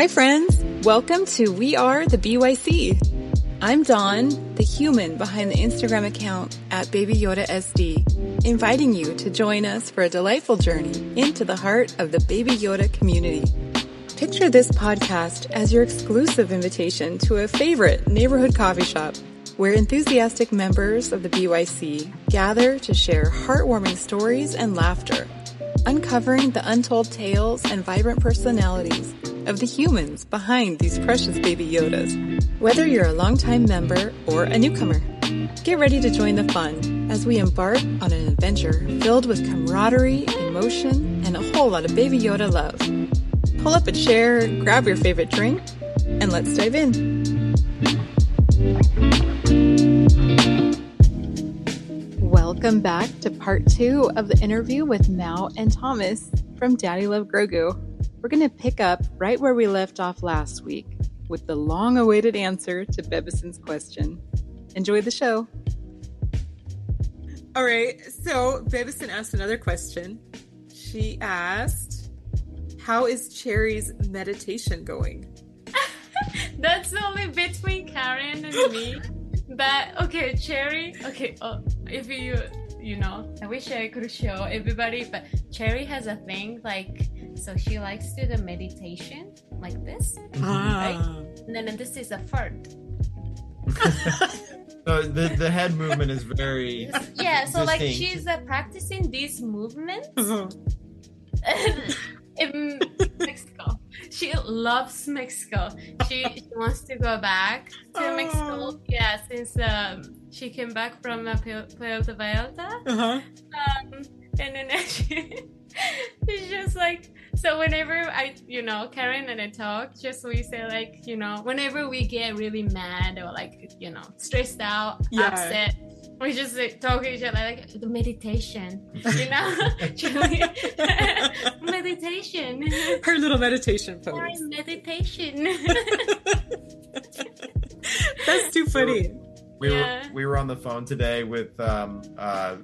Hi friends, welcome to We Are the BYC. I'm Dawn, the human behind the Instagram account at Baby Yoda SD, inviting you to join us for a delightful journey into the heart of the Baby Yoda community. Picture this podcast as your exclusive invitation to a favorite neighborhood coffee shop where enthusiastic members of the BYC gather to share heartwarming stories and laughter, uncovering the untold tales and vibrant personalities of the humans behind these precious Baby Yodas. Whether you're a longtime member or a newcomer, get ready to join the fun as we embark on an adventure filled with camaraderie, emotion, and a whole lot of Baby Yoda love. Pull up a chair, grab your favorite drink, and let's dive in. Welcome back to part 2 of the interview with Mao and Thomas from Daddy Love Grogu. We're going to pick up right where we left off last week with the long-awaited answer to Bebison's question. Enjoy the show. All right, so Bebison asked another question. She asked, how is Cherry's meditation going? That's only between Karen and me. But, okay, Cherry, if you know, I wish I could show everybody, but Cherry has a thing, like, so she likes to do the meditation, like this, right? And then this is a fart. So the head movement is very yeah, so distinct. like she's practicing these movements in Mexico. She loves Mexico. She wants to go back to Mexico. Yeah, since she came back from Puerto Vallarta. And then she's just like, so whenever Karen and I talk, we say like, whenever we get really mad or like, stressed out, upset, we just talk to each other like the meditation, meditation. Her little meditation pose. Meditation. That's too funny. We were on the phone today with a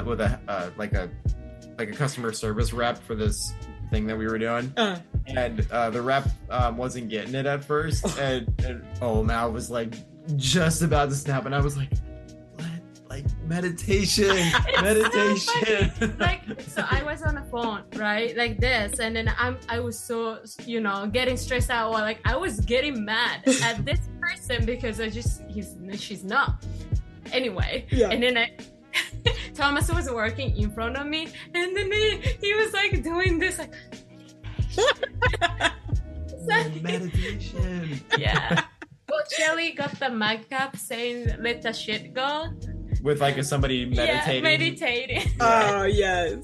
customer service rep for this thing that we were doing, and the rep wasn't getting it at first, and Mal was like just about to snap, and I was like, what? Like meditation. So I was on the phone, right, like this, and then I was so getting stressed out, or like I was getting mad at this person because she's not anyway, and then Thomas was working in front of me, and then he was like doing this like meditation. Yeah. Well, Shelly got the mug cup saying "Let the shit go" with like somebody meditating. Yeah, meditating. Oh yes.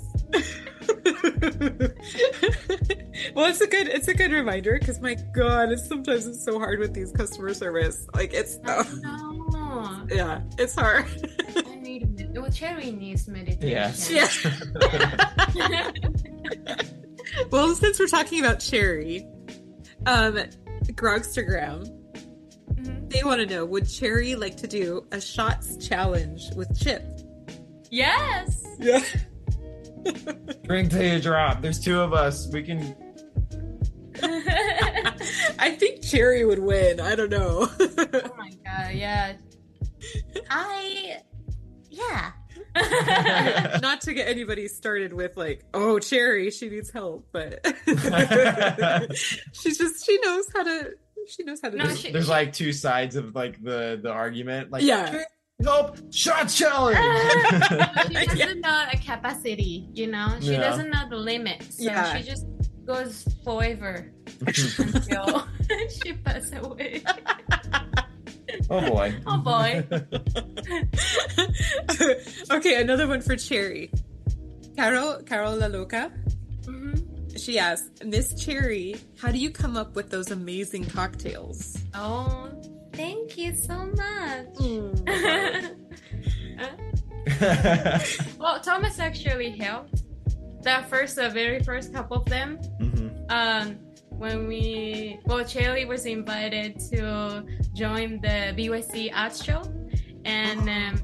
Well, it's a good reminder because my God, sometimes it's so hard with these customer service. Like it's yeah, it's hard. Well, Cherry needs meditation. Yes. Yeah. Well, since we're talking about Cherry, Grogstagram, they want to know, would Cherry like to do a shots challenge with Chip? Yes. Yeah. Drink till you drop. There's 2 of us. We can. I think Cherry would win. I don't know. Oh my God, yeah. Yeah. Not to get anybody started with like, oh, Cherry, she needs help, but she knows how to do it. There's like 2 sides of like the argument. Like, help, shot challenge. She doesn't know a capacity, She doesn't know the limit. So she just goes forever until she passes away. Oh boy. Okay, another one for Cherry. Carol La Loca. She asked, Miss Cherry, how do you come up with those amazing cocktails? Oh, thank you so much. Well, Thomas actually helped. The very first couple of them. When Cherry was invited to join the BYC Arts Show, and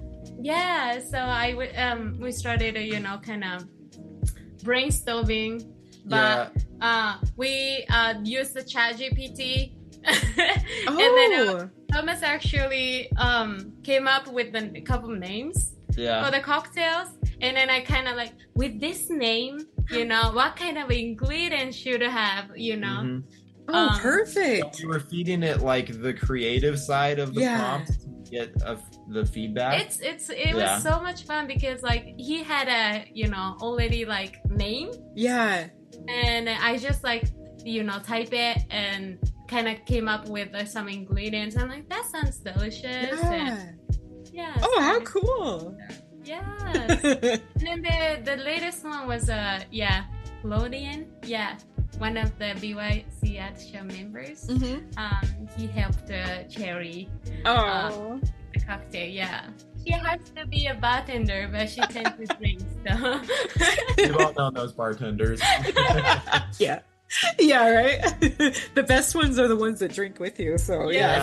so we started kind of brainstorming, but we used the ChatGPT. And then Thomas actually came up with a couple names for the cocktails, and then I kind of like, with this name, you know, what kind of ingredients should I have, you know? Mm-hmm. Perfect. So you were feeding it like the creative side of the prompt to get the feedback. It was so much fun because like he had a, you know, already like name. Yeah. And I just like, you know, type it and kind of came up with some ingredients. I'm like, that sounds delicious. Yeah. Oh, how cool. Yeah. And then the latest one was Lodian. Yeah. One of the BYC at show members. He helped Cherry the cocktail. Yeah. She has to be a bartender, but she tends to drink, so. We've all known those bartenders. Yeah. Yeah, right? The best ones are the ones that drink with you, so yeah.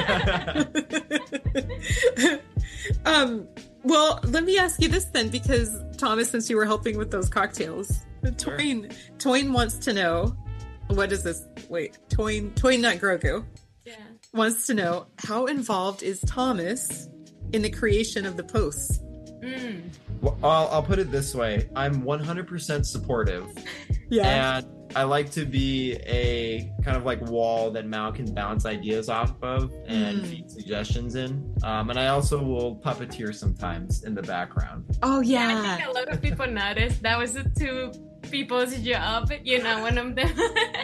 Well, let me ask you this then, because Thomas, since you were helping with those cocktails, Toyn wants to know, what is this? Wait, Toyn Nut Grogu wants to know, how involved is Thomas in the creation of the posts? Well, I'll put it this way. I'm 100% supportive. And I like to be a kind of like wall that Mal can bounce ideas off of and feed suggestions in. And I also will puppeteer sometimes in the background. Oh, yeah. I think a lot of people noticed that was the two people's job, you know, one of them.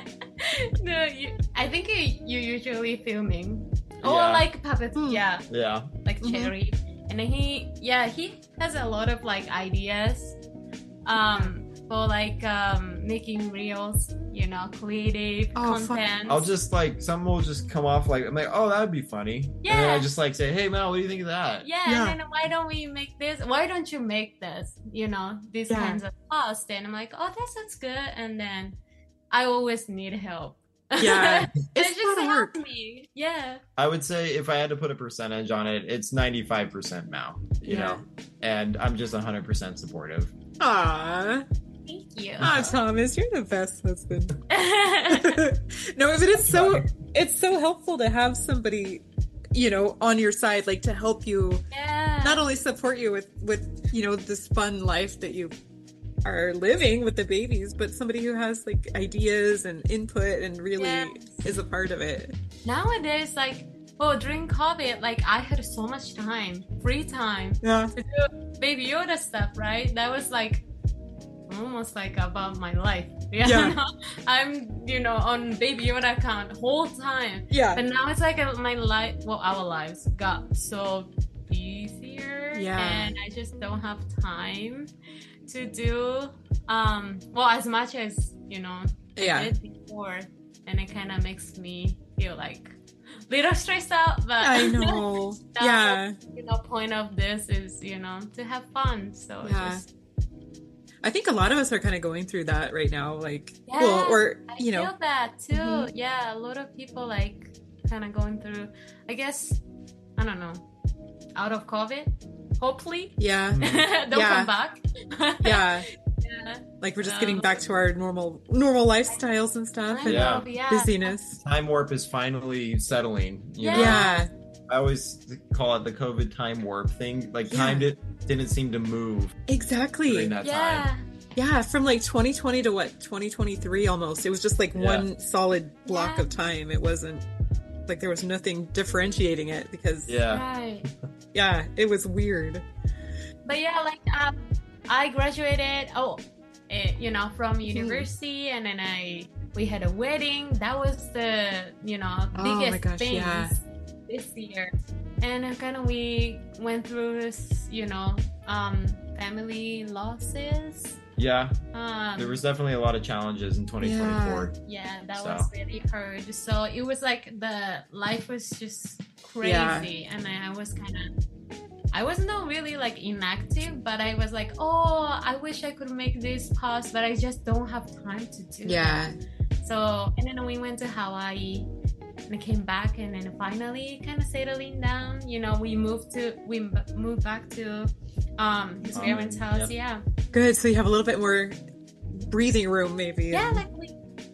I think you're usually filming. Or like puppets, like Cherry. And then he has a lot of like ideas for like making reels, you know, creative content. I'll just like, some will just come off like, I'm like, oh, that would be funny. Yeah. And then I just like say, hey Mel, what do you think of that? Yeah. And then why don't we make this? Why don't you make this? You know, these kinds of posts. And I'm like, oh, that sounds good. And then I always need help. Yeah. It's just help me. Yeah. I would say if I had to put a percentage on it, it's 95% Mal, you know, and I'm just 100% supportive. Aww. Thank you. Thomas, you're the best husband. No, but it's so helpful to have somebody, you know, on your side, like to help you, not only support you with you know, this fun life that you are living with the babies, but somebody who has like ideas and input and really is a part of it. Nowadays, like, during COVID, like I had so much time, free time to do Baby Yoda stuff, right? That was like almost like about my life. I'm, you know, on Baby Yoda account whole time. But now it's like my life, our lives got so easier, and I just don't have time to do as much as, you know, I did before, and it kind of makes me feel like a little stressed out, but I know. You know, point of this is, you know, to have fun. So I think a lot of us are kind of going through that right now, like, you know, feel that too. Yeah, a lot of people like kind of going through, I guess, I don't know, out of COVID, hopefully. Don't come back. Like we're just getting back to our normal lifestyles and stuff, and busyness. Time warp is finally settling. You know? I always call it the COVID time warp thing. Like time didn't seem to move. Exactly. During that time. Yeah, from like 2020 to 2023 almost. It was just like one solid block of time. It wasn't like there was nothing differentiating it because it was weird. But like I graduated you know, from university, and then we had a wedding. That was the, you know, biggest things this year. And kind of we went through this, you know, family losses. There was definitely a lot of challenges in 2024. That was really hard. So it was like the life was just crazy, and I was kind of, I was not really like inactive, but I was like, I wish I could make this post, but I just don't have time to do that. So, and then we went to Hawaii and I came back, and then finally kind of settling down. You know, we moved back to his parents' house. Good. So you have a little bit more breathing room, maybe. Like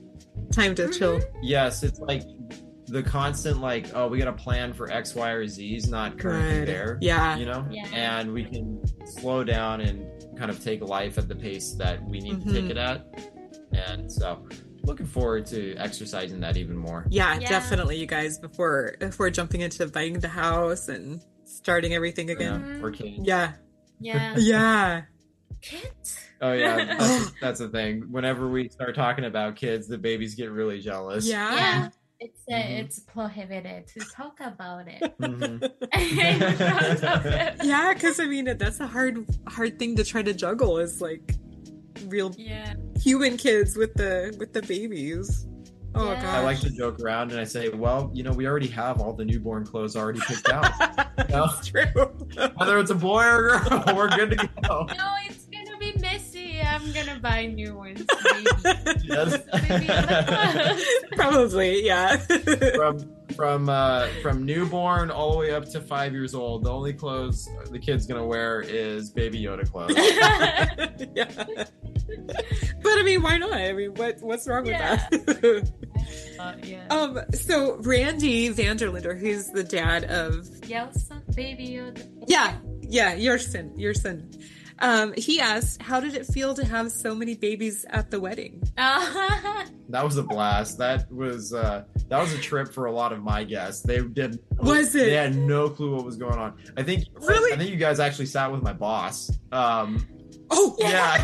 time to chill. Yes, it's like the constant like, oh, we got a plan for X, Y, or Z is not currently there. Yeah. You know? Yeah. And we can slow down and kind of take life at the pace that we need to take it at. And so looking forward to exercising that even more. Yeah, definitely, you guys, before jumping into buying the house and starting everything again. Or kids. Yeah. Yeah. Kids? Oh yeah, that's the thing. Whenever we start talking about kids, the babies get really jealous. Yeah. It's prohibited to talk about it. Yeah, because I mean that's a hard thing to try to juggle, is like real human kids with the babies. Oh god. I like to joke around and I say, well, you know, we already have all the newborn clothes already picked out. That's true. Whether it's a boy or a girl, we're good to go. No, it's gonna be messy. I'm gonna buy new ones. Probably, yeah. From newborn all the way up to 5 years old, the only clothes the kid's gonna wear is Baby Yoda clothes. Yeah. But I mean, why not? I mean, what's wrong with that? So Randy Vanderlinder, who's the dad of Baby Yoda. Yeah, your son. He asked, how did it feel to have so many babies at the wedding? That was a blast. That was a trip for a lot of my guests. They had no clue what was going on. I think you guys actually sat with my boss. Yeah.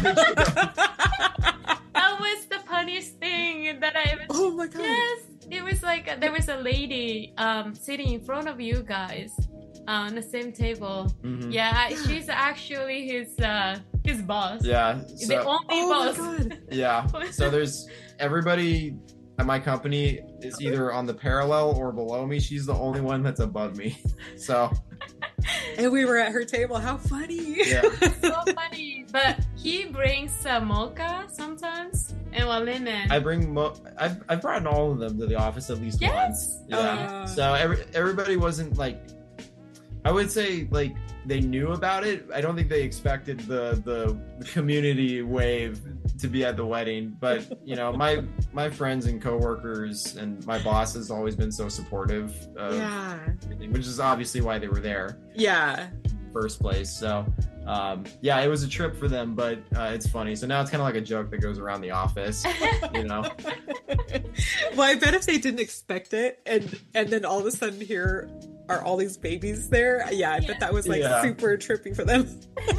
That was the funniest thing that I ever. Oh my god. Yes, it was like there was a lady sitting in front of you guys on the same table. Mm-hmm. Yeah, she's actually his boss. Yeah, the only boss. My god. Yeah. So there's everybody at my company is either on the parallel or below me. She's the only one that's above me. So. And we were at her table. How funny! Yeah, so funny. But he brings mocha sometimes and lemon. I bring. I've brought all of them to the office at least once. Yeah. So everybody wasn't like. I would say like they knew about it. I don't think they expected the community wave to be at the wedding. But you know, my friends and coworkers and my boss has always been so supportive. Which is obviously why they were there. Yeah. First place. So it was a trip for them, but it's funny. So now it's kind of like a joke that goes around the office. You know. Well, I bet if they didn't expect it, and then all of a sudden here are all these babies there. Yeah, I bet that was like super trippy for them.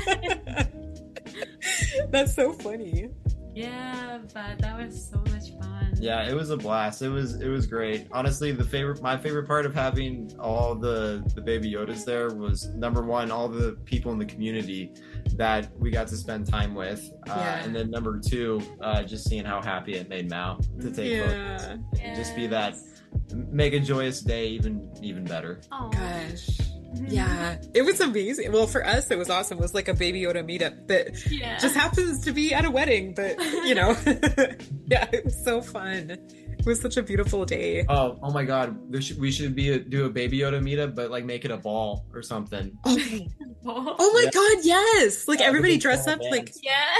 That's so funny. Yeah, but that was so much fun. Yeah, it was a blast. It was great. Honestly, my favorite part of having all the Baby Yodas there was, number one, all the people in the community that we got to spend time with, and then number two, just seeing how happy it made Mal to take photos and just be that, make a joyous day even better. Oh gosh. Yeah, it was amazing. Well, for us, it was awesome. It was like a Baby Yoda meetup that just happens to be at a wedding, but you know, it was so fun. It was such a beautiful day. Oh my God, we should do a Baby Yoda meetup, but like make it a ball or something. Oh my God, yes! Like everybody dress up like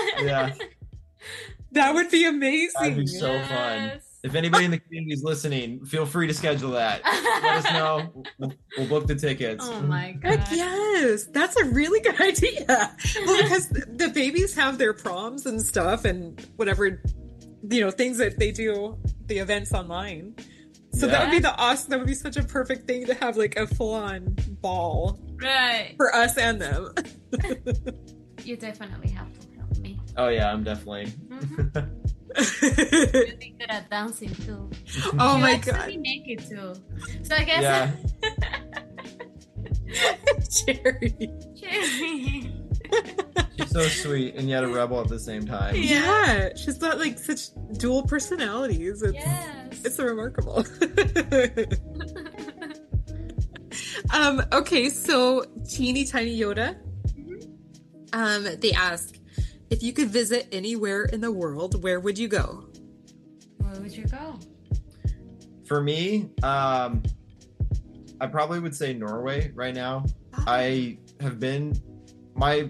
that would be amazing. That'd be so fun. If anybody in the community is listening, feel free to schedule that. Let us know. We'll book the tickets. Oh my God. Heck yes. That's a really good idea. Well, because the babies have their proms and stuff and whatever, you know, things that they do, the events online. So that would be such a perfect thing to have like a full-on ball. Right. For us and them. You definitely have to help me. Oh yeah, I'm definitely. Mm-hmm. You'd be good at dancing too. Oh my God. You make it too. So I guess. Cherry. She's so sweet and yet a rebel at the same time. Yeah, she's got like such dual personalities. It's remarkable. Okay, so Teeny Tiny Yoda. They ask, if you could visit anywhere in the world, where would you go? Where would you go? For me, I probably would say Norway right now. I have been, my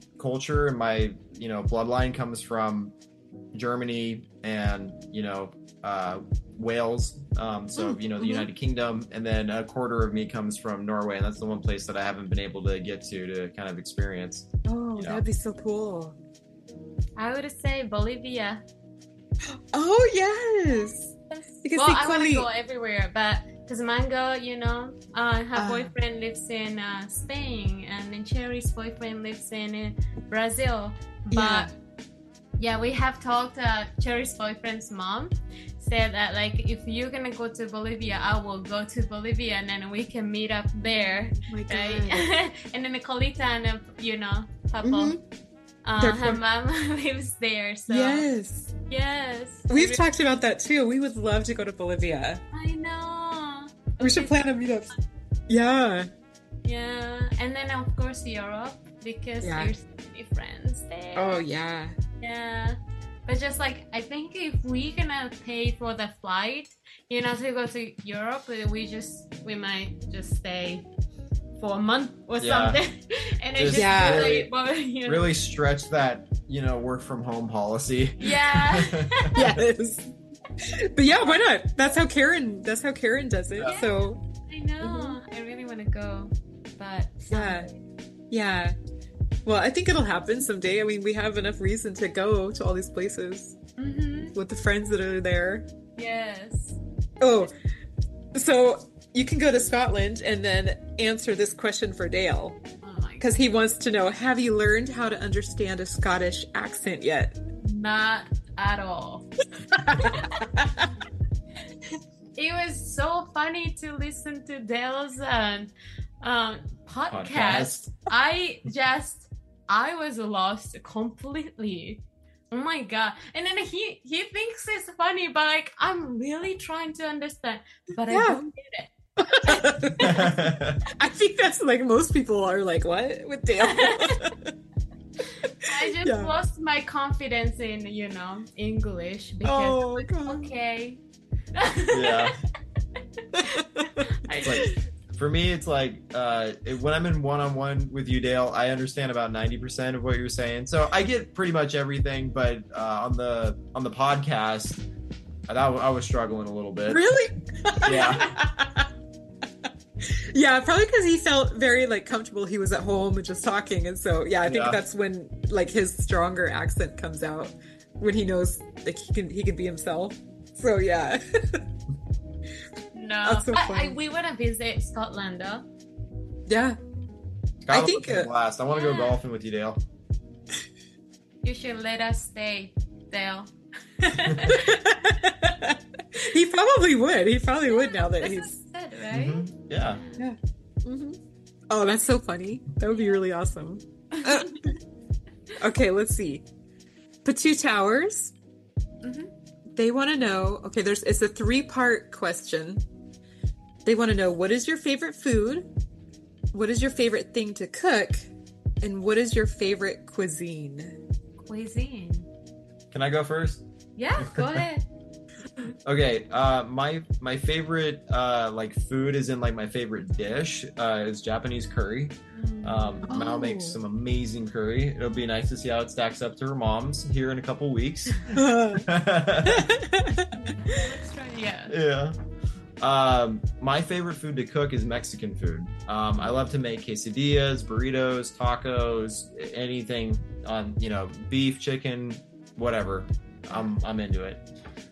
culture and my, bloodline comes from Germany and, Wales, so the United Kingdom, and then a quarter of me comes from Norway, and that's the one place that I haven't been able to get to kind of experience. Oh, that'd be so cool. I would say Bolivia. Oh yes, because I want to go everywhere, but because Mango, her boyfriend lives in Spain, and then Cherry's boyfriend lives in Brazil, but. Yeah, we have talked. Cherry's boyfriend's mom said that if you're gonna go to Bolivia, I will go to Bolivia, and then we can meet up there. Oh my God. Right? And then Colita and Papa, her mom lives there. So yes, we've talked about that too. We would love to go to Bolivia. I know. We should plan a meetup. Yeah, and then of course Europe, because there's so many friends there. Oh yeah. Yeah, but just I think if we're gonna pay for the flight, to go to Europe, we might just stay for a month or something, and it's really stretch that work from home policy. Yeah. Yes. But yeah, why not? That's how Karen does it. Yeah. So I know. I really want to go, but yeah. Well, I think it'll happen someday. I mean, we have enough reason to go to all these places with the friends that are there. Yes. Oh, so you can go to Scotland and then answer this question for Dale. Oh my God. Because he wants to know, have you learned how to understand a Scottish accent yet? Not at all. It was so funny to listen to Dale's podcast. I was lost completely. Oh my God. And then he thinks it's funny, but I'm really trying to understand, but I don't get it. I think that's most people are what with Dale? I just lost my confidence in English because okay. Yeah. For me, it's when I'm in one-on-one with you, Dale, I understand about 90% of what you're saying. So I get pretty much everything, but on the podcast, I was struggling a little bit. Really? Yeah. Yeah, probably because he felt very comfortable. He was at home and just talking, and so I think that's when his stronger accent comes out, when he knows he can be himself. So yeah. No, so we want to visit Scotland though. Yeah, I think blast. I want to go golfing with you, Dale. You should let us stay, Dale. He probably would. He probably would now that he's good, right? Mm-hmm. Yeah. Mm-hmm. Oh, that's so funny. That would be really awesome. Okay, let's see. Patu Towers. Mm-hmm. They want to know. Okay, it's a 3-part question. They want to know, what is your favorite food? What is your favorite thing to cook? And what is your favorite cuisine? Cuisine. Can I go first? Yeah, go ahead. Okay, my favorite food is in my favorite dish is Japanese curry. Mao makes some amazing curry. It'll be nice to see how it stacks up to her mom's here in a couple weeks. Yeah. My favorite food to cook is Mexican food. I love to make quesadillas, burritos, tacos, anything on beef, chicken, whatever. I'm into it.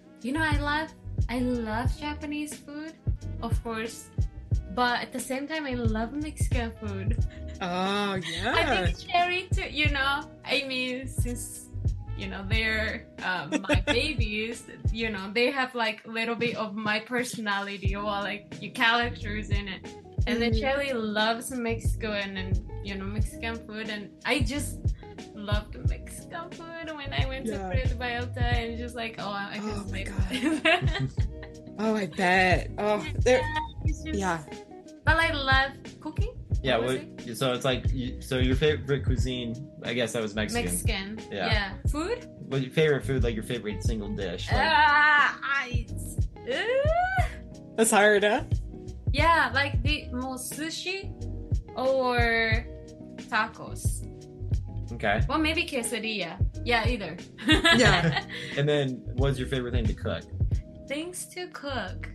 I love Japanese food, of course, but at the same time I love Mexican food. Oh yeah. I think Cherry too. I mean, since they're my babies, they have little bit of my personality or your characters in it. And then Cherry loves Mexican and Mexican food, and I just loved Mexican food when I went to Puerto Vallarta, and just I can my God. Oh, I bet. Oh, yeah. But I love cooking. Yeah, so it's so your favorite cuisine, I guess that was Mexican. Mexican. Yeah. Food? What's your favorite food, your favorite single dish? That's hard, huh? Yeah, more sushi or tacos. Okay. Well, maybe quesadilla. Yeah, either. Yeah. And then what's your favorite thing to cook? things to cook.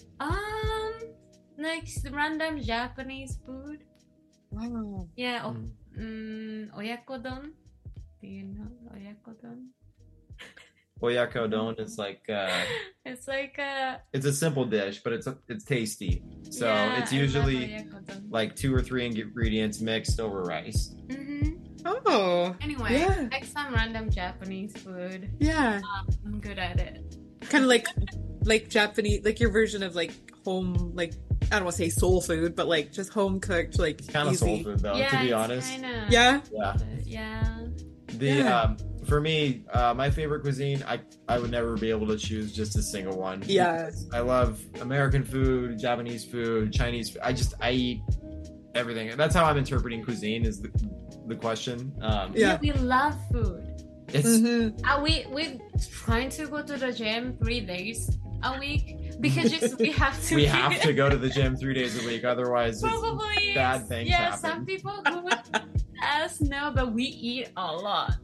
Like random Japanese food. Wow. Yeah. Oyakodon. Do you know oyakodon? Oyakodon is like It's like it's a simple dish, but it's tasty. So yeah, it's usually I love oyakodon. like 2 or 3 ingredients mixed over rice. Oh. Anyway, Yeah. like some random Japanese food. Yeah. I'm good at it. Kind of like Japanese, like your version of like home, like I don't want to say soul food, but like just home cooked, like Kind of soul easy. food though, Yeah, to be it's honest. Kinda, Yeah. Yeah. Yeah. For me, my favorite cuisine, I would never be able to choose just a single one. Yeah. I love American food, Japanese food, Chinese food. I eat everything. That's how I'm interpreting cuisine is the question. Yeah. We love food. It's We're trying to go to the gym 3 days a week because we have to. we have to go to the gym 3 days a week, otherwise Probably bad things yeah, happen. some people who would ask no, but we eat a lot.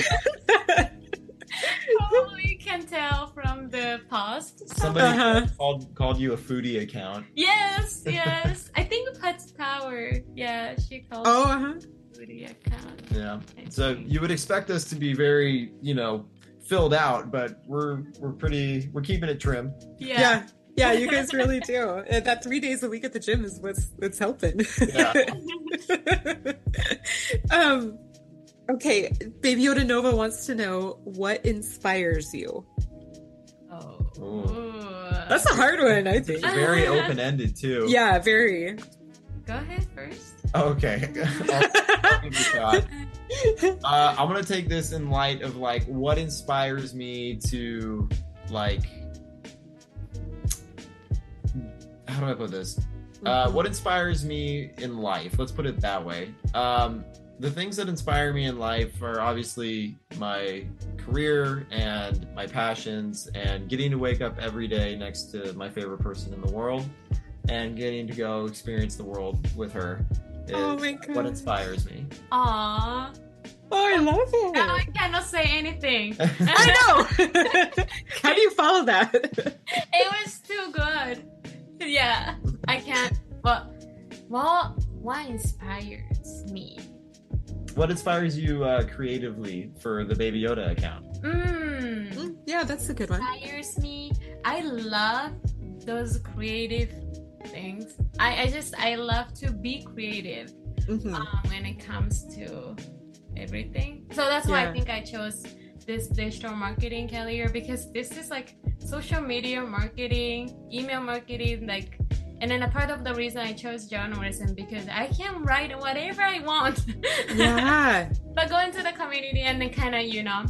Probably can tell from the past. Somebody called you a foodie account. Yes. I think Pets Power. Yeah, she called foodie account. Yeah. So you would expect us to be very, filled out, but we're keeping it trim. Yeah. Yeah, you guys really do. That 3 days a week at the gym is what's helping. Yeah. Okay, Baby Yoda Nova wants to know what inspires you. That's a hard one, I think. Very open-ended too. Yeah, very. Go ahead first. Okay. I'll give it a shot. I'm gonna take this in light of like what inspires me to like. How do I put this? What inspires me in life? Let's put it that way. The things that inspire me in life are obviously my career and my passions and getting to wake up every day next to my favorite person in the world and getting to go experience the world with her is what inspires me. Aww. Oh, I love it. Now I cannot say anything. I know. How do you follow that? It was too good. Yeah, I can't. But what inspires me? What inspires you creatively for the Baby Yoda account? Yeah, that's a good one. Inspires me. I love those creative things. I love to be creative when it comes to everything. So that's why I think I chose this digital marketing career, because this is like social media marketing, email marketing, like. And then a part of the reason I chose journalism because I can write whatever I want. Yeah. But go into the community and then kind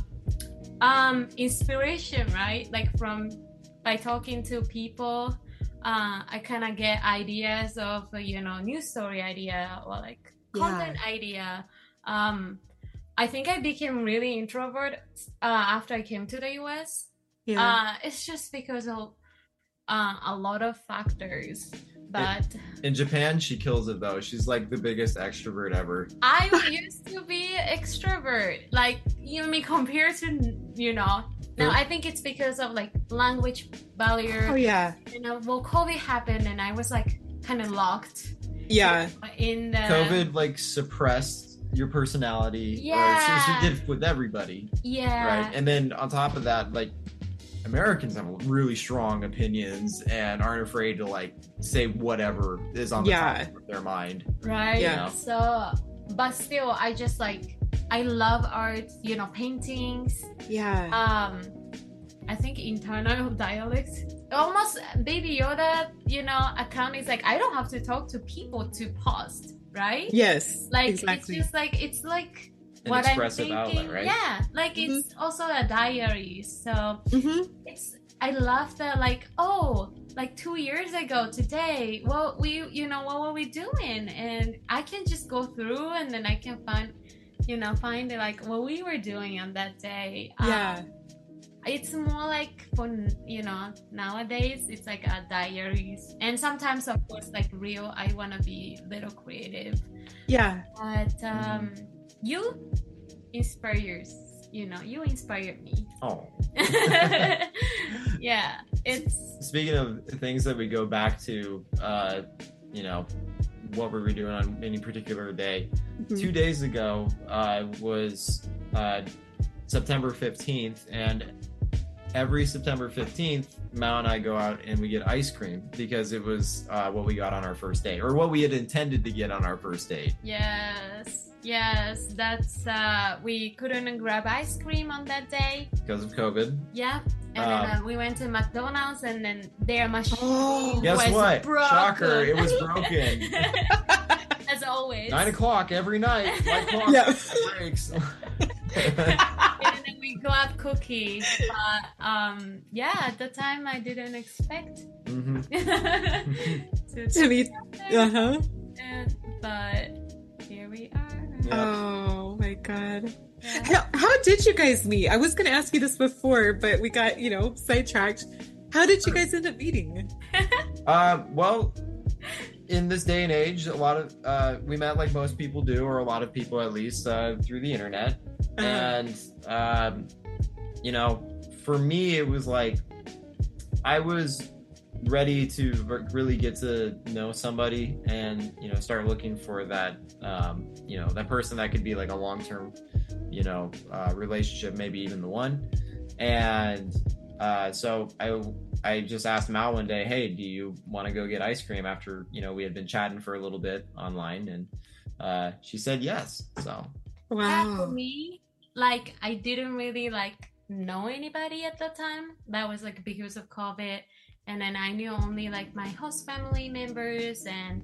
of, inspiration, right? Like by talking to people, I kind of get ideas of, news story idea or like content idea. I think I became really introvert after I came to the US. Yeah. It's just because of a lot of factors, but in Japan she kills it though. She's like the biggest extrovert ever. I used to be extrovert, like compared to now I think it's because of like language barrier. Oh yeah. COVID happened and I was like kind of locked. Yeah. In the COVID like suppressed your personality. Yeah. It did with everybody. Yeah. Right. And then on top of that, like Americans have really strong opinions and aren't afraid to like say whatever is on the top of their mind. Right. Yeah. So, but still, I just like, I love art, paintings. Yeah. I think internal dialects. Almost Baby Yoda, account is like, I don't have to talk to people to post, right? Yes. Like, exactly. it's like, An what I'm expressive thinking, outlet, right? yeah, like it's also a diary. So I love that. Like, like 2 years ago today, what were we doing? And I can just go through, and then I can find like what we were doing on that day. Yeah, it's more like for nowadays it's like a diaries, and sometimes of course like real. I want to be a little creative. Yeah, but you inspire me. Oh. Yeah. Speaking of things that we go back to, you know, what were we doing on any particular day? 2 days ago was September 15th, and every September 15th, Mao and I go out and we get ice cream because it was what we got on our first date, or what we had intended to get on our first date. Yes, that's we couldn't grab ice cream on that day because of COVID. Yeah, and then we went to McDonald's, and then their machine guess was what? broken. Shocker! It was broken. As always. 9 o'clock every night. 9 o'clock breaks. And then we got cookies, but at the time I didn't expect to be but here we are. Yep. Oh my god. How did you guys meet? I was going to ask you this before, but we got, sidetracked. How did you guys end up meeting? Well, in this day and age, a lot of we met like most people do, or a lot of people at least, through the internet. And for me, it was like I was ready to really get to know somebody, and start looking for that that person that could be like a long-term relationship, maybe even the one. And so I just asked Mal one day, hey, do you want to go get ice cream, after we had been chatting for a little bit online, and she said yes. So for me, like, I didn't really know anybody at the time. That was because of COVID. And then I knew only my host family members and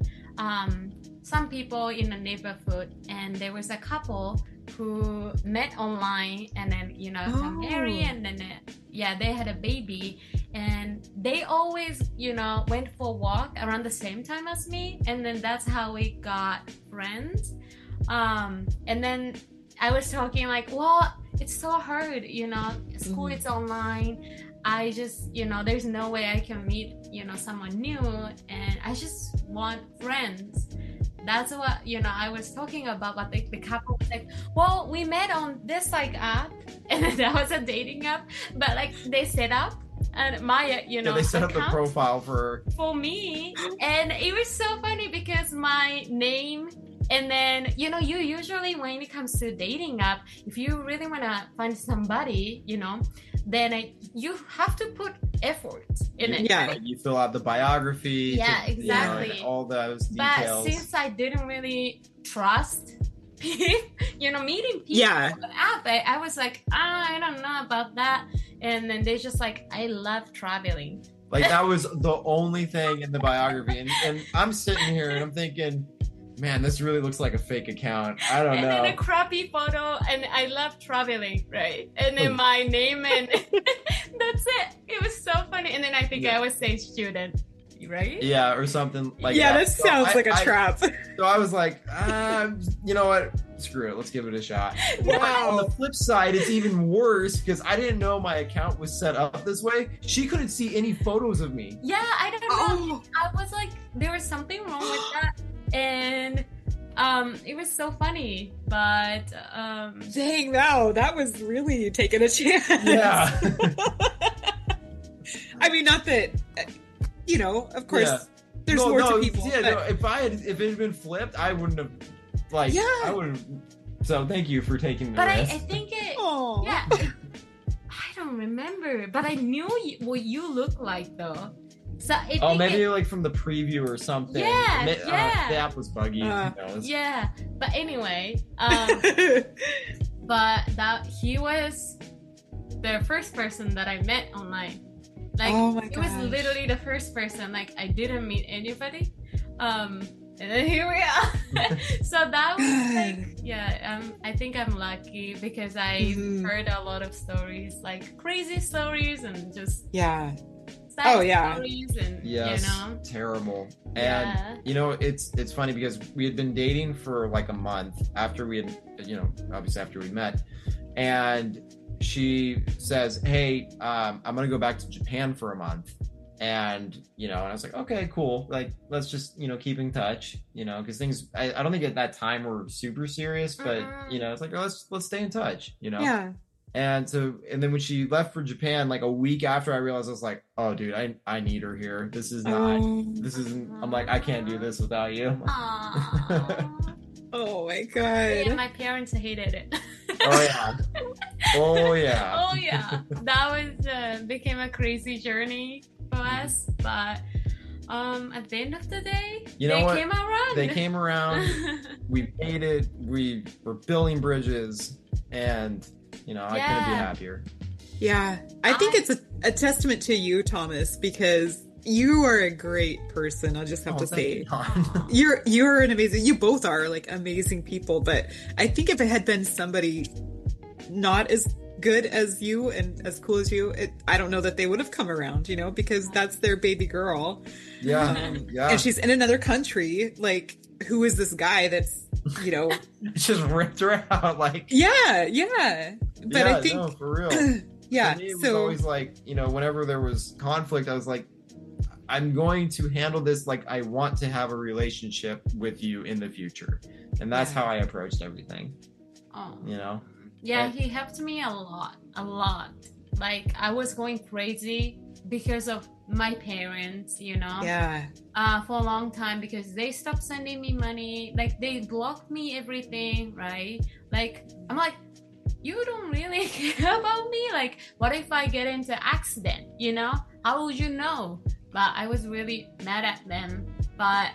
some people in the neighborhood. And there was a couple who met online, and then got married, and then they had a baby. And they always went for a walk around the same time as me, and then that's how we got friends. And then I was talking well, it's so hard, school is online. I just, there's no way I can meet, someone new, and I just want friends. That's what, I was talking about, but the couple was well, we met on this app, and that was a dating app, but they set up and my, they set up the profile for me, and it was so funny because my name. And then, you usually when it comes to dating app, if you really want to find somebody, then you have to put effort in it. Yeah, you fill out the biography. Yeah, exactly. All those details. But since I didn't really trust meeting people on the app, I was I don't know about that. And then they just I love traveling. That was the only thing in the biography. And I'm sitting here and I'm thinking, man, this really looks like a fake account. I don't know. And then a crappy photo, and I love traveling, right? And then my name, and that's it. It was so funny. And then I think I was say student, right? Yeah, or something like that. Yeah, that sounds like a trap. So I was like, you know what? Screw it. Let's give it a shot. Wow. On the flip side, it's even worse because I didn't know my account was set up this way. She couldn't see any photos of me. Yeah, I don't know. I was there was something wrong with that. And it was so funny, but dang, no, that was really taking a chance. Yeah. I mean, not that of course there's more to people. Yeah, but... if it had been flipped, I wouldn't have I wouldn't. So thank you for taking the risk. I think it. Yeah. I don't remember, but I knew what you look like though. So maybe from the preview or something. Yeah, the app was buggy. Who knows? Yeah, but anyway, but that he was the first person that I met online. It was literally the first person. I didn't meet anybody. And then here we are. So that was I think I'm lucky because I heard a lot of stories, crazy stories, and just stories, and terrible. And it's funny because we had been dating for a month after we had obviously after we met, and she says, hey, I'm gonna go back to Japan for a month. And and I was like, okay, cool, let's just keep in touch, because things I don't think at that time were super serious, but it's let's stay in touch. And then when she left for Japan, like a week after, I realized, I was like, oh dude, I need her here. This isn't, I'm like, I can't do this without you. Oh my God. Yeah, my parents hated it. Oh yeah. Oh yeah. Oh yeah. That was became a crazy journey for us, but at the end of the day, they came around. We made it. We were building bridges, and I couldn't be happier. Yeah, I think it's a testament to you, Thomas, because you are a great person. I'll just have to say, you're an amazing. You both are like amazing people. But I think if it had been somebody not as good as you and as cool as you, I don't know that they would have come around. Because that's their baby girl. Yeah, and she's in another country. Like, who is this guy that's just ripped her out? Like, yeah. But I think no, for real. Yeah. For me, it was always like, whenever there was conflict, I was like, I'm going to handle this like I want to have a relationship with you in the future. And that's how I approached everything. Oh. Yeah, he helped me a lot. Like, I was going crazy because of my parents, Yeah. For a long time, because they stopped sending me money. Like, they blocked me everything, right? Like, I'm like, you don't really care about me? Like, what if I get into accident, How would you know? But I was really mad at them. But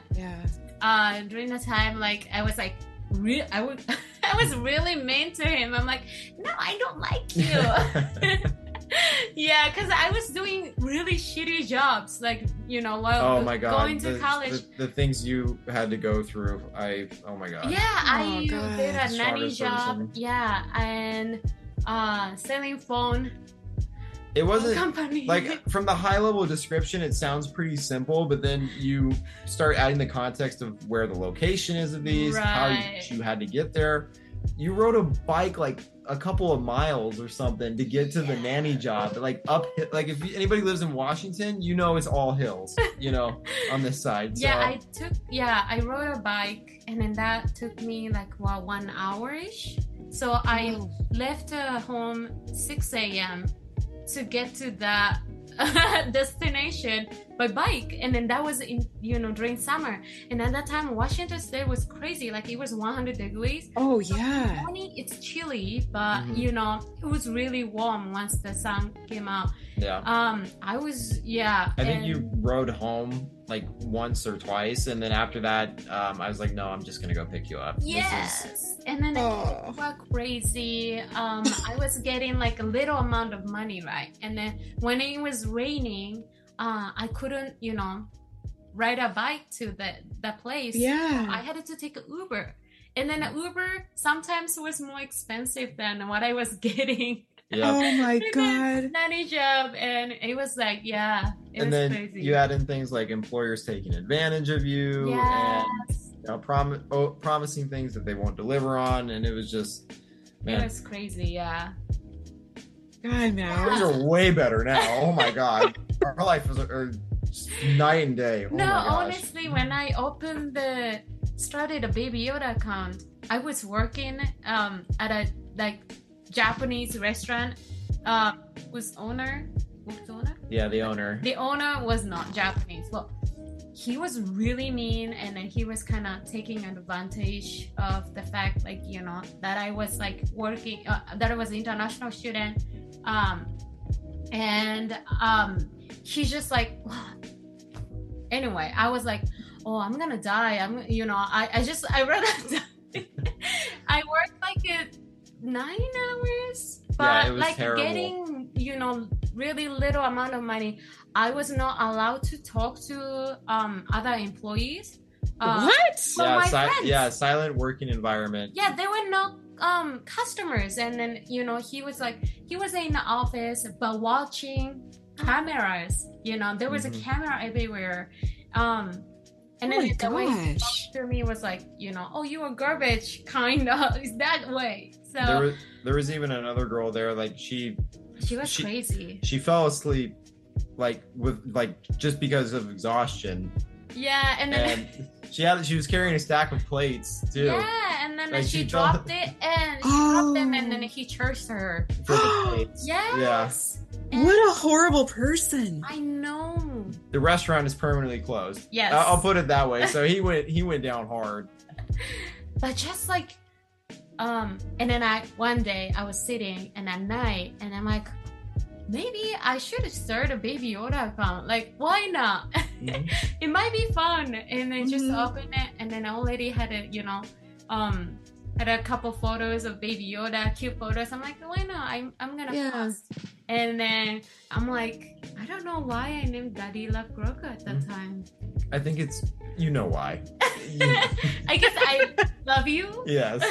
during the time, like, I was like, I was really mean to him. I'm like, no, I don't like you. Yeah, because I was doing really shitty jobs, like, while going to college. The things you had to go through, oh my God. Yeah, I did a nanny job. Yeah, and selling phone. It wasn't company. Like, from the high level description, it sounds pretty simple, but then you start adding the context of where the location is of these, how you had to get there. You rode a bike like a couple of miles or something to get to the nanny job, like up, like if anybody lives in Washington, it's all hills, on this side. So. I rode a bike, and then that took me like 1 hour-ish. So I left home 6 a.m. to get to that destination by bike, and then that was in during summer, and at that time Washington State was crazy, like it was 100 degrees. Oh yeah. In the morning it's chilly, but it was really warm once the sun came out. I think you rode home like once or twice, and then after that I was like, no, I'm just gonna go pick you up. And then it was crazy. I was getting like a little amount of money, right? And then when it was raining, I couldn't, ride a bike to the place. Yeah. So I had to take an Uber. And then an Uber sometimes was more expensive than what I was getting. Yeah. Oh my God. Nanny job, and it was like, it was then crazy. You add in things like employers taking advantage of you, and promising things that they won't deliver on, and it was just, man. It was crazy, yeah. God, man. Things are way better now. Oh my God. Our life are just night and day. Oh no, my gosh. honestly, when I started a Baby Yoda account, I was working at a Japanese restaurant. Whose owner? Yeah, the owner. The owner was not Japanese. Well, he was really mean, and then he was kind of taking advantage of the fact, like, that I was like working, that I was an international student, and he's just like, anyway, I was like, oh, I'm gonna die. I rather die. I worked like 9 hours, but it was like terrible. Getting, really little amount of money. I was not allowed to talk to other employees. What? Silent working environment. Yeah, they were not customers, and then he was in the office but watching cameras. There was a camera everywhere. And then the way he talked to me was like, oh, you are garbage, kind of. It's that way. So there was even another girl there, like she was crazy. She fell asleep just because of exhaustion. Yeah, and then She was carrying a stack of plates too. Yeah, and then Like, she she dropped it and she dropped them and then he charged her. For the plates. Yes. And What a horrible person. I know. The restaurant is permanently closed. Yes. I'll put it that way. So he went down hard. But just like, and then one day I was sitting and at night and I'm like, maybe I should start a Baby Yoda account. Like, why not? Mm-hmm. It might be fun. And then just open it and then I already had it, had a couple photos of Baby Yoda, cute photos. I'm like, why not? I'm gonna post. And then I'm like, I don't know why I named Daddy Love Grogu at that time. I think it's, you know why. I guess I love you. Yes.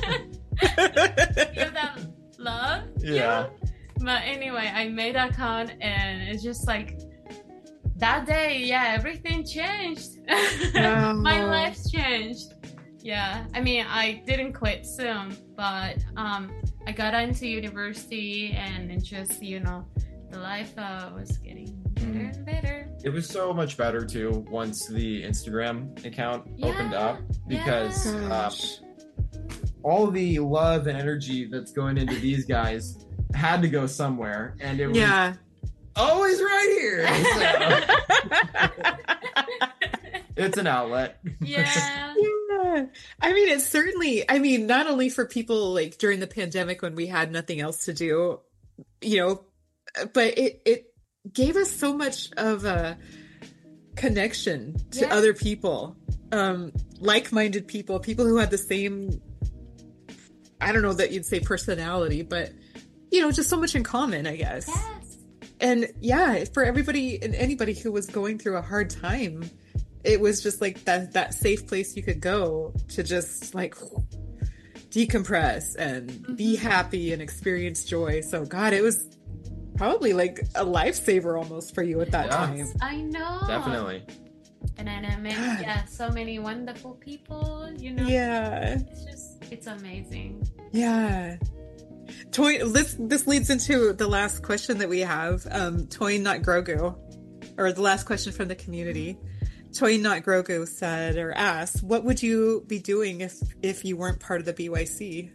Feel that love. Yeah. You? But anyway, I made an account and it's just like that day, everything changed. My life's changed. Yeah, I mean, I didn't quit soon, but I got into university and it just, the life was getting better and better. It was so much better too once the Instagram account opened up because all the love and energy that's going into these guys had to go somewhere, and it was always right here. So, it's an outlet. Yeah. I mean, it's certainly, not only for people like during the pandemic when we had nothing else to do, but it gave us so much of a connection to other people, like-minded people who had the same, I don't know that you'd say personality, but just so much in common, I guess. Yes. And for everybody and anybody who was going through a hard time, it was just like that safe place you could go to just like decompress and be happy and experience joy. So God, it was probably like a lifesaver almost for you at that time. I know. Definitely. And then I met so many wonderful people, Yeah. It's amazing. Yeah. This leads into the last question that we have. Toy Not Grogu, or the last question from the community. Toy Not Grogu said or asked, what would you be doing if you weren't part of the BYC?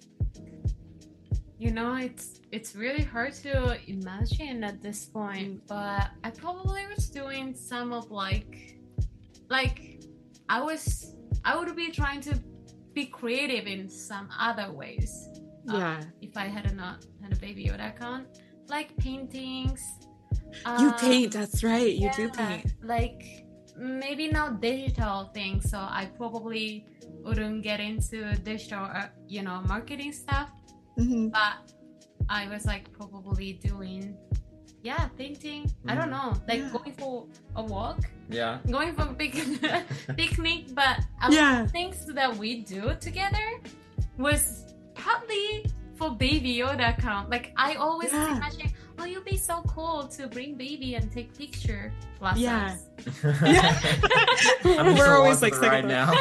It's really hard to imagine at this point, but I probably was doing some of like I would be trying to be creative in some other ways. If I had not had a Baby Yoda account, like paintings. You paint, that's right. You do paint. Like maybe not digital things, so I probably wouldn't get into digital, marketing stuff. But I was like probably doing, painting. I don't know, like going for a walk. Yeah. Going for a picnic, but a lot of things that we do together was partly for Baby Yoda account. Like I always imagine, you'd be so cool to bring baby and take picture. Yeah. We're always like right now.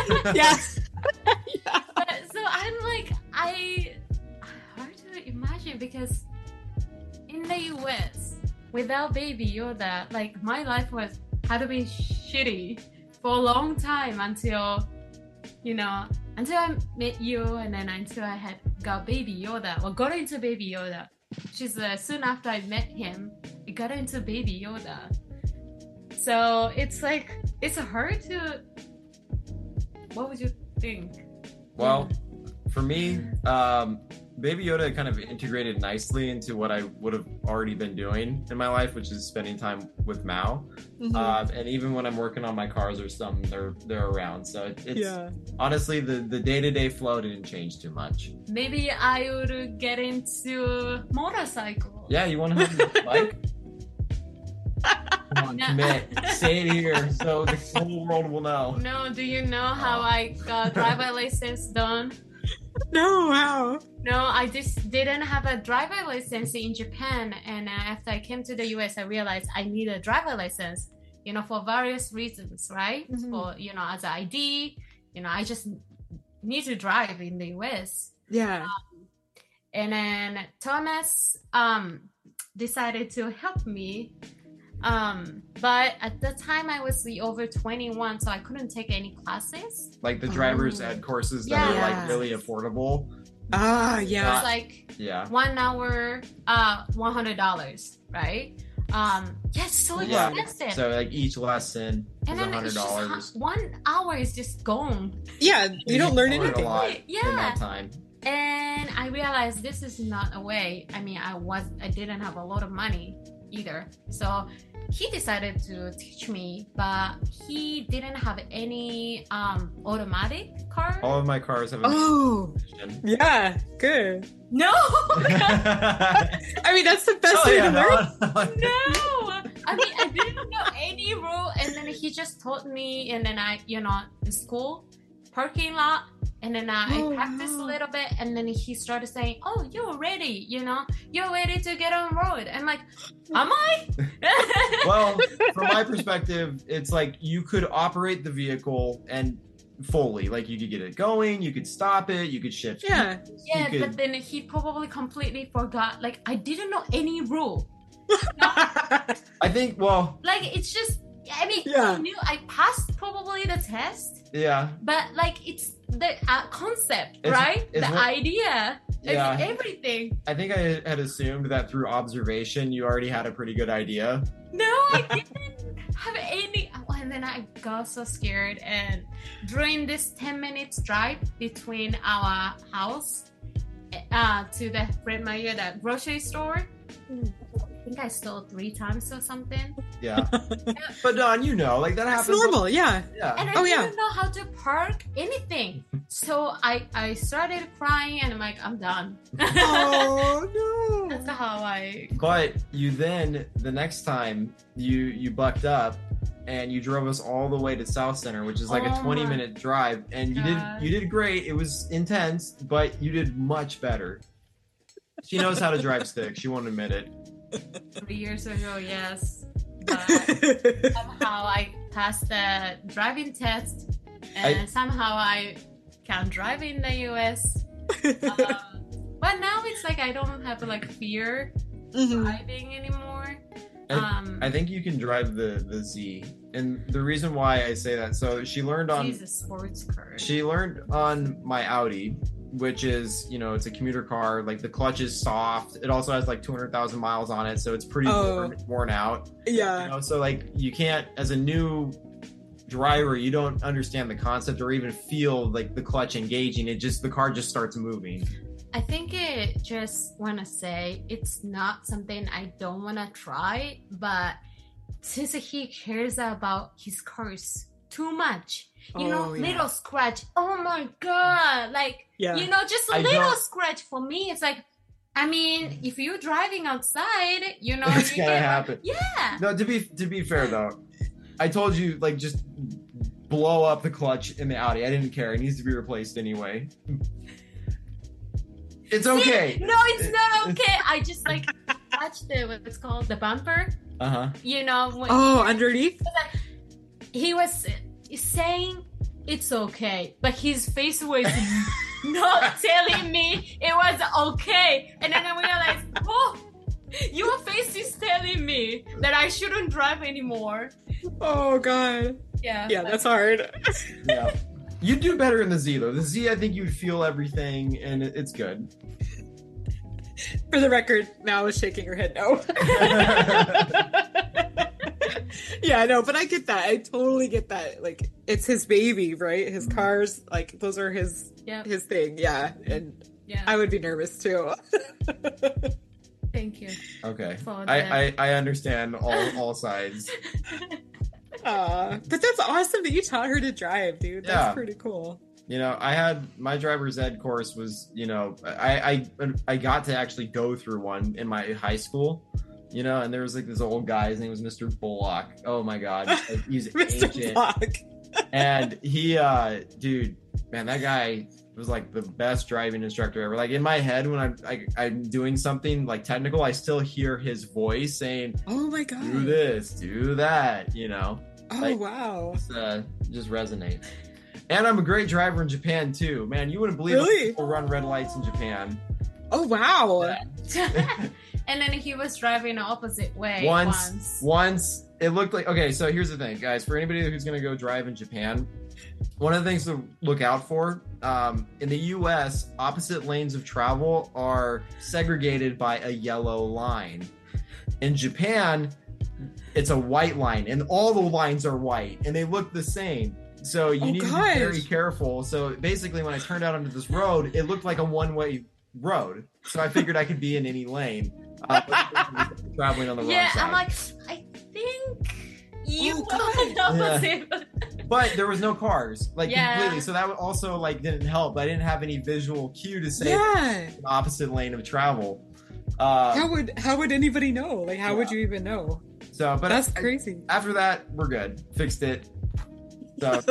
But, so I'm like, hard to imagine because in the US, without Baby Yoda, like my life had been shitty for a long time until I met you, and then until I had got Baby Yoda, or got into Baby Yoda. She's soon after I met him, I got into Baby Yoda. So it's like, it's hard to, what would you think? Well, for me, Baby Yoda kind of integrated nicely into what I would have already been doing in my life, which is spending time with Mao. And even when I'm working on my cars or something, they're around. So it's honestly, the day-to-day flow didn't change too much. Maybe I would get into motorcycle. Yeah, you want to have a bike? Come on, commit. Say it here so the whole world will know. No, do you know how I got driver license done? No, wow. No, I just didn't have a driver license in Japan, and after I came to the US, I realized I need a driver license, for various reasons, right? For, as an ID, I just need to drive in the US. Yeah. And then Thomas decided to help me But at the time I was over 21, so I couldn't take any classes. Like the driver's ed courses that are like really affordable. Ah, yeah. It was like 1 hour, $100, right? So expensive. So like each lesson is $100. 1 hour is just gone. Yeah, you don't learn anything. A lot in that time. And I realized this is not a way. I mean, I didn't have a lot of money either. So he decided to teach me, but he didn't have any automatic car. All of my cars have yeah, good. No. I mean, that's the best way to learn. No. I mean, I didn't know any rule, and then he just taught me, and then I, in school, parking lot, and then I practiced a little bit, and then he started saying, "Oh, you're ready, you're ready to get on road." I'm like, am I? Well, from my perspective, it's like you could operate the vehicle and fully, like you could get it going, you could stop it, you could shift. But then he probably completely forgot. Like, I didn't know any rule. I think, like, it's just, I mean, I knew I passed probably the test. Yeah. But like, it's the concept, right? The idea. Yeah. Everything. I think I had assumed that through observation, you already had a pretty good idea. No, I didn't have any. And then I got so scared. And during this 10 minutes drive between our house to the Fred Meyer, the grocery store, I think I stole 3 times or something. Yeah. But Dawn, like that happens. It's normal, yeah. And I didn't know how to park anything. So I started crying and I'm like, I'm done. Oh, no. That's how But you then, the next time, you bucked up and you drove us all the way to South Center, which is like a 20-minute drive. And you did great. It was intense, but you did much better. She knows how to drive stick. She won't admit it. 3 years ago, yes. But somehow I passed the driving test, and somehow I can drive in the US. But now it's like I don't have fear driving anymore. I think you can drive the Z, and the reason why I say that, so she learned on She's a sports car. She learned on my Audi, which is, it's a commuter car. Like, the clutch is soft. It also has 200,000 miles on it, so it's pretty worn out. Yeah. So you can't, as a new driver, you don't understand the concept or even feel the clutch engaging. The car just starts moving. I think it just want to say it's not something I don't want to try, but since he cares about his cars too much, little scratch. Oh my God. Just a little scratch for me. It's like, I mean, if you're driving outside, it's gonna happen. Yeah. No, to be fair though, I told you, just blow up the clutch in the Audi. I didn't care. It needs to be replaced anyway. It's okay. No, it's not okay. I just touched what's called the bumper. Underneath. He was saying it's okay, but his face was not telling me it was okay. And then I realized, your face is telling me that I shouldn't drive anymore. Oh God. Yeah. Yeah, that's hard. Yeah. You'd do better in the Z though. The Z, I think you'd feel everything, and it's good. For the record, Mal is shaking her head no. Yeah, no, but I get that. I totally get that. It's his baby, right? His cars, those are his thing. Yeah, and I would be nervous too. Thank you. Okay, I understand all sides. But that's awesome that you taught her to drive, dude. That's pretty cool. I had my driver's ed course was, I got to actually go through one in my high school, and there was this old guy. His name was Mr. Bullock. Oh my God. He's Mr. ancient. Bullock. And he, dude, man, that guy was the best driving instructor ever. In my head, when I'm doing something technical, I still hear his voice saying, "Oh my God, do this, do that," Oh wow. Just resonates. And I'm a great driver in Japan too. Man, you wouldn't believe Really? people run red lights in Japan. Oh, wow. And then he was driving the opposite way once. It looked like, okay, so here's the thing, guys. For anybody who's going to go drive in Japan, one of the things to look out for, in the U.S., opposite lanes of travel are segregated by a yellow line. In Japan, it's a white line, and all the lines are white, and they look the same. So you need to be very careful. So basically, when I turned out onto this road, it looked like a one-way road. So I figured I could be in any lane. Traveling on the wrong side. I'm like, I think you were on the opposite. But there was no cars, completely. So that also didn't help. I didn't have any visual cue to say an opposite lane of travel. How would anybody know? How would you even know? So, but that's crazy. After that, we're good. Fixed it. So,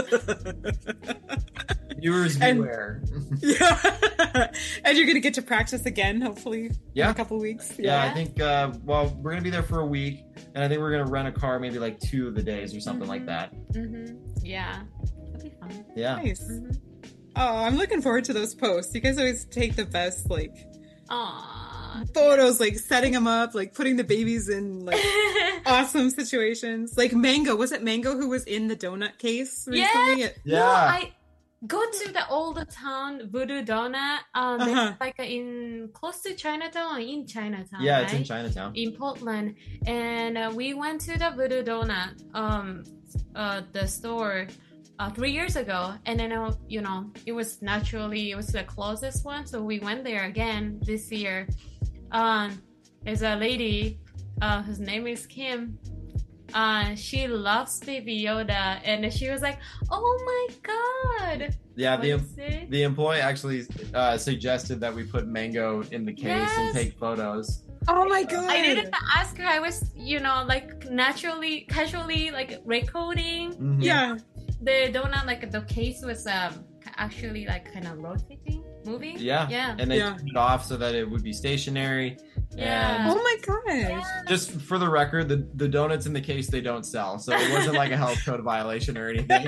viewers beware. And you're gonna get to practice again, hopefully, in a couple weeks. Yeah, I think. We're gonna be there for a week, and I think we're gonna rent a car maybe 2 of the days or something like that. Yeah, that'll be fun. Yeah, nice. Oh, I'm looking forward to those posts. You guys always take the best photos, setting them up, putting the babies in awesome situations. Mango, was it Mango who was in the donut case recently? Yeah. No, I go to the old town Voodoo Donut. In close to Chinatown or in Chinatown. Yeah, right? It's in Chinatown. In Portland, and we went to the Voodoo Donut, the store. 3 years ago, and then it was the closest one, so we went there again this year. There's a lady whose name is Kim. She loves Baby Yoda, and she was like, "Oh my god!" Yeah, the employee actually suggested that we put Mango in the case and take photos. Oh my god! I didn't ask her. I was, naturally, casually, recording. Mm-hmm. Yeah. The donut, the case was actually kind of rotating, moving. Yeah. And they turned it off so that it would be stationary. Yeah. And oh my gosh. Yeah. Just for the record, the donuts in the case they don't sell, so it wasn't a health code violation or anything.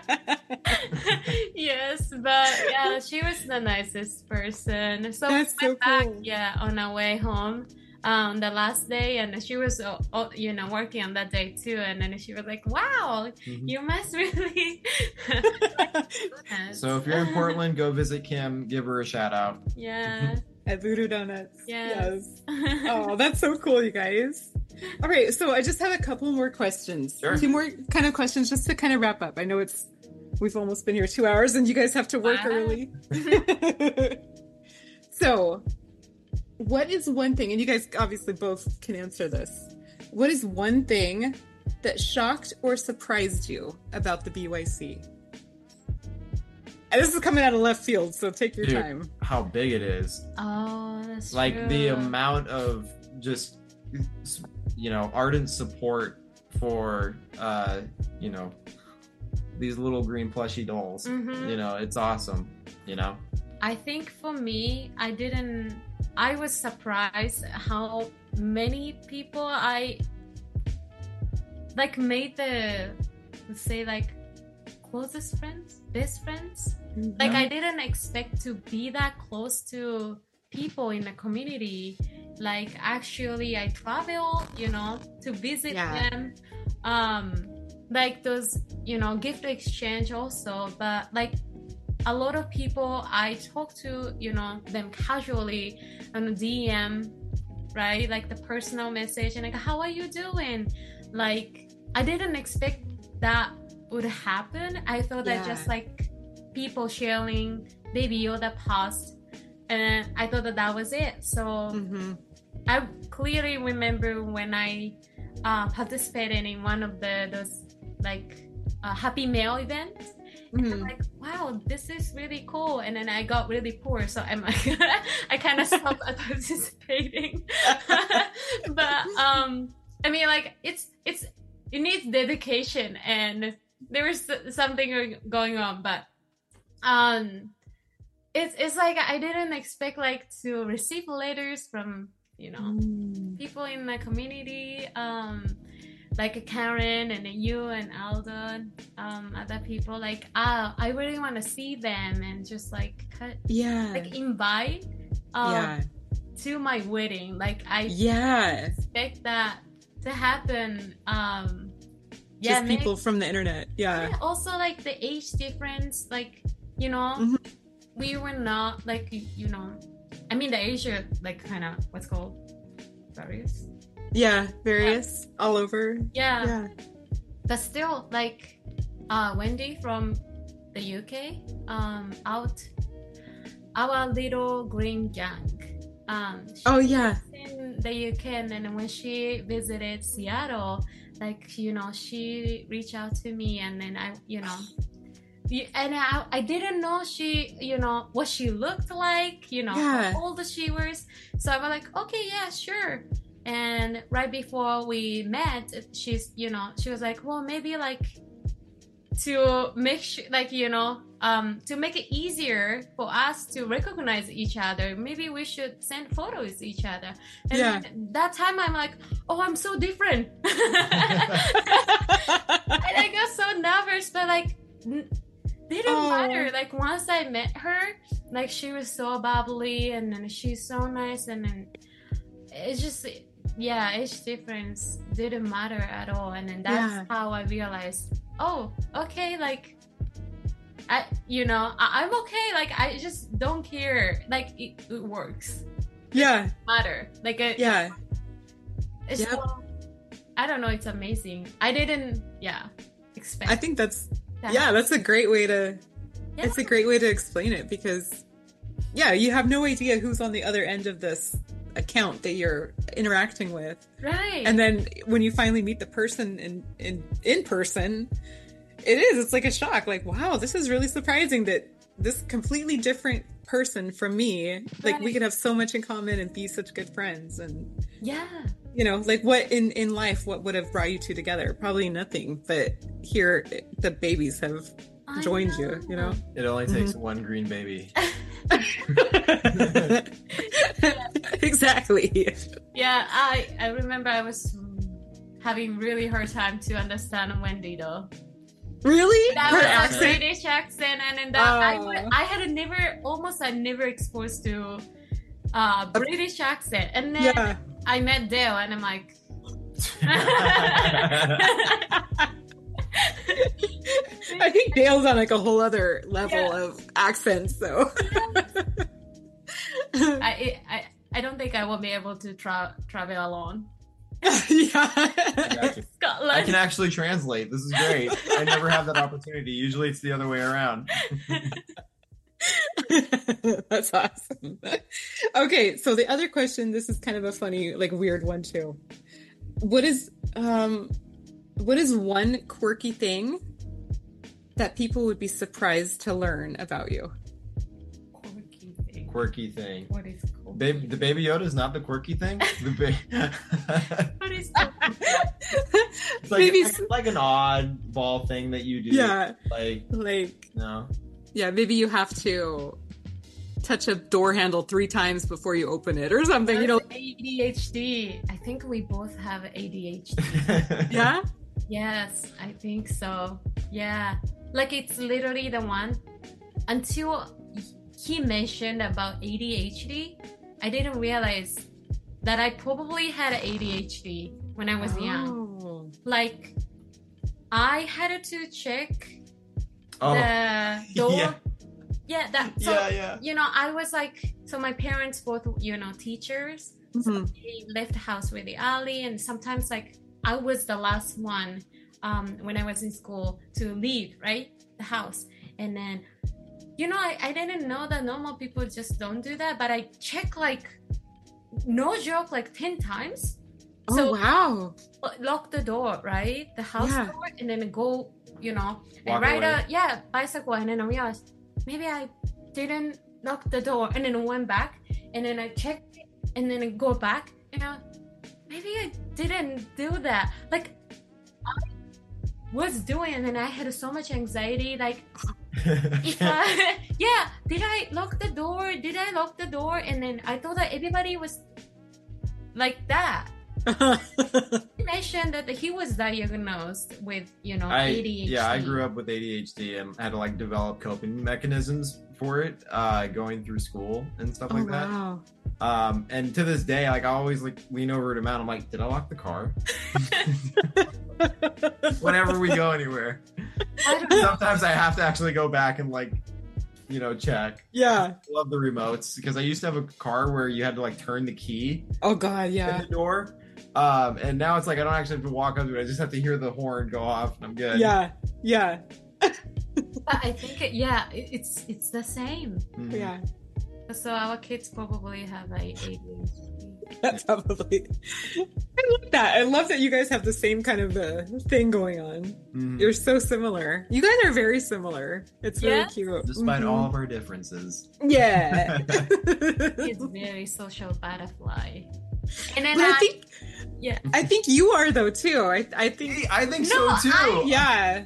Yes, but she was the nicest person. So that's we went back, cool. on our way home. The last day, and she was working on that day too, and then she was like, "Wow, you must really." So if you're in Portland, go visit Kim, give her a shout out. Yeah. At Voodoo Donuts. Yes. Oh, that's so cool, you guys. All right, so I just have a couple more questions. Sure. 2 more kind of questions just to kind of wrap up. I know we've almost been here 2 hours and you guys have to work early. So, what is one thing, and you guys obviously both can answer this, what is one thing that shocked or surprised you about the BYC? And this is coming out of left field, so take your time. How big it is. Oh, that's true. The amount of just, ardent support for, these little green plushy dolls. Mm-hmm. It's awesome, I think for me, I was surprised how many people I made closest friends, best friends. Mm-hmm. I didn't expect to be that close to people in the community. Actually, I travel, to visit them. Those, gift exchange also, but a lot of people I talk to, them casually on DM, right? The personal message and how are you doing? I didn't expect that would happen. I thought that just people sharing Baby Yoda post, and I thought that was it. So I clearly remember when I participated in one of those Happy Mail events. And I'm like, wow, this is really cool. And then I got really poor, so I'm I kind of stopped participating. But it needs dedication, and there was something going on. But it's I didn't expect to receive letters from people in the community. Karen and you and Aldo, other people, I really want to see them and just invite. to my wedding. Like I expect that to happen. Just people from the internet. Yeah. Also, like the age difference, like, you know, we were not like, you know, I mean, the age are like kind of what's called various. Yeah, various all over. Yeah. But still, like, Wendy from the UK, out our little green gang. In the UK, and then when she visited Seattle, like, you know, she reached out to me, and then I, you know, and I didn't know she, you know, what she looked like, you know, how old she was. So I was like, okay, yeah, sure. And right before we met, she's, you know, she was like, well, maybe like to make sure, like, you know, to make it easier for us to recognize each other, maybe we should send photos to each other. And then that time I'm like, oh, I'm so different. And I got so nervous, but like, didn't matter. Like once I met her, like she was so bubbly, and then she's so nice, and then it's just, age difference didn't matter at all. And then that's how I realized, oh, okay, like I'm okay. Like I just don't care. Like it works. Yeah. It doesn't matter. Like it's so, I don't know. It's amazing. I didn't expect. I think that's a great way to. Yeah. It's a great way to explain it, because you have no idea who's on the other end of this account that you're interacting with. Right. And then when you finally meet the person in person, it's like a shock. Like, wow, this is really surprising that this completely different person from me, like we could have so much in common and be such good friends. And you know, like what in life, what would have brought you two together? Probably nothing, but here the babies have joined you, you know? It only takes one green baby. Exactly. Yeah, I remember I was having really hard time to understand Wendy though. Really? That was accent? A British accent, and then I had never exposed to British accent, and then I met Dale, and I'm like, I think Dale's on like a whole other level of accents, though. I don't think I will be able to travel alone. Scotland. I can actually translate. This is great. I never have that opportunity. Usually it's the other way around. That's awesome. Okay, so the other question, this is kind of a funny, like weird one too. What is one quirky thing that people would be surprised to learn about you? Quirky thing. What is quirky? The Baby Yoda is not the quirky thing. What is it's like an oddball thing that you do. Yeah. Like no. Yeah, maybe you have to touch a door handle 3 times before you open it or something. You know, ADHD. I think we both have ADHD. Yeah? Yes, I think so. Yeah. Like it's literally the one until he mentioned about ADHD, I didn't realize that I probably had ADHD when I was young. Like, I had to check the door. You know, I was like, so my parents both, you know, teachers. So they left the house really early, and sometimes like I was the last one when I was in school to leave, right? The house. And then, you know, I didn't know that normal people just don't do that, but I check like, no joke, like 10 times. So, wow. Lock the door, right? The house door, and then go, you know, and ride bicycle, and then I realized maybe I didn't lock the door, and then I went back, and then I checked it, and then I go back, and maybe I didn't do that. Like, I was doing, and then I had so much anxiety, like, if did I lock the door? And then I thought that everybody was like that. He mentioned that he was diagnosed with, you know, ADHD. Yeah, I grew up with ADHD and had to like develop coping mechanisms for it, going through school and stuff like that. Wow. And to this day, like I always like lean over to Matt. I'm like, did I lock the car? Whenever we go anywhere. Sometimes I have to actually go back and like, you know, check. Yeah. I love the remotes because I used to have a car where you had to like turn the key. Oh God, yeah. In the door. And now it's like I don't actually have to walk up to it. I just have to hear the horn go off and I'm good. Yeah. Yeah. I think it's the same. Mm-hmm. Yeah. So our kids probably have ADHD. That's probably. I love that. I love that you guys have the same kind of thing going on. Mm-hmm. You're so similar. You guys are very similar. It's really cute. Despite all of our differences. Yeah. It's very social butterfly. And then I think you are though too. I think so too. Yeah.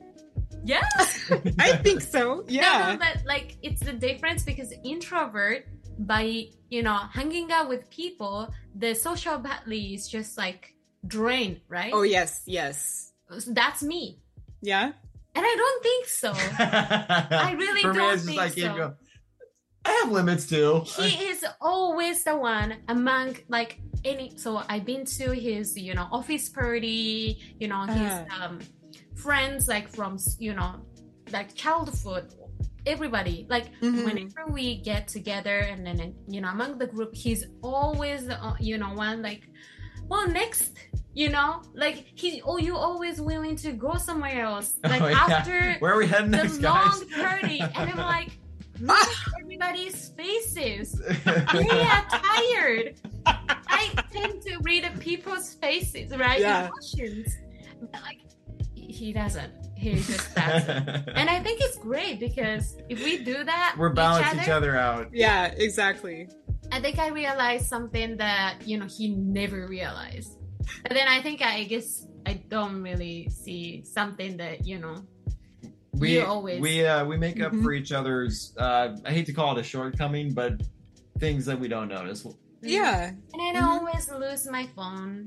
I think so. Yeah. No, but like it's the difference because introvert by hanging out with people, the social battery is just like drained, right? Oh yes. That's me. Yeah. And I don't think so. I really don't think so. I have limits too. He is always the one among like any. So I've been to his, office party. His friends like from like childhood. Everybody like whenever we get together and then among the group, he's always one like, well next. Like you always willing to go somewhere else. Like after where are we heading next, guys? Long party, and I'm like. Look at everybody's faces. They are tired. I tend to read people's faces, right? Yeah. Emotions. But like he doesn't. He just doesn't. And I think it's great because if we do that, we're balancing each other out. Yeah, exactly. I think I realized something that he never realized. But then I guess I don't really see something that We make up for each other's I hate to call it a shortcoming, but things that we don't notice. Yeah. And then I always lose my phone.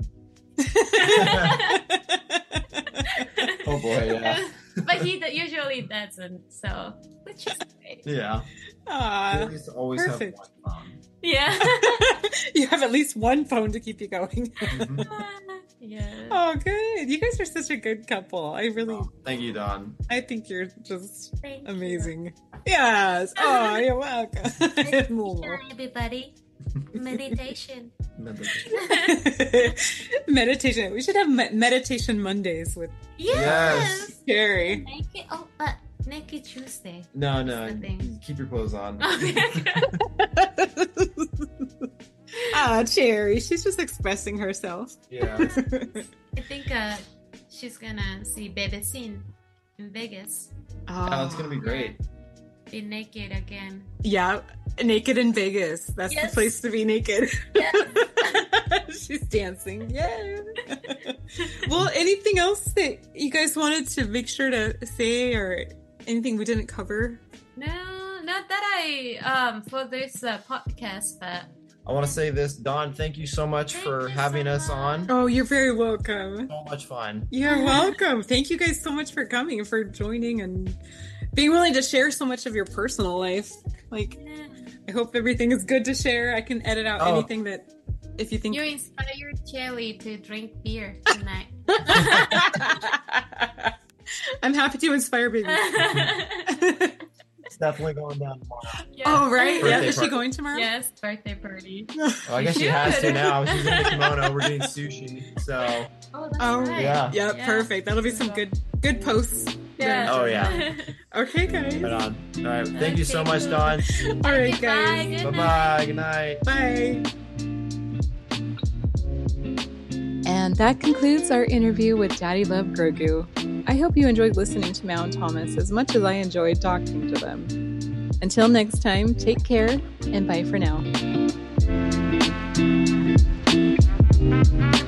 Oh boy, yeah. But he usually doesn't, so which is great. Yeah. Aww, you always perfect. Have one phone. Yeah. You have at least one phone to keep you going. Yeah. Oh, good. You guys are such a good couple. I really. Thank you, Dawn. I think you're just amazing. Yes. Oh, you're welcome. Everybody. Meditation. Meditation. We should have meditation Mondays with. Yes. Cherry. Naked Tuesday. No. Keep your clothes on. Cherry. She's just expressing herself. Yeah. I think she's gonna see Baby Scene in Vegas. Oh, that's gonna be great. Be naked again. Yeah, naked in Vegas. That's the place to be naked. Yes. She's dancing. Yeah. Well, anything else that you guys wanted to make sure to say or anything we didn't cover? No, not that I for this podcast, but I want to say this, Dawn, thank you so much for having us on. Oh, you're very welcome. So much fun. You're welcome. Thank you guys so much for coming and for joining and being willing to share so much of your personal life. Like, I hope everything is good to share. I can edit out anything that, if you think... You inspired Cherry to drink beer tonight. I'm happy to inspire baby. It's definitely going down tomorrow. Yeah. Oh, right? Birthday Yeah, is she party. going tomorrow? Yes, birthday party. Well, I guess she has to now. She's in the kimono. We're getting sushi. So. Oh, that's right. Yeah. Yeah, perfect. That'll be some good posts. Yeah. Oh, yeah. Okay, guys. Right on. All right. Thank you so much, Dawn. All right, guys. Bye-bye. Good night. Bye. And that concludes our interview with Daddy Love Grogu. I hope you enjoyed listening to Mal and Thomas as much as I enjoyed talking to them. Until next time, take care and bye for now.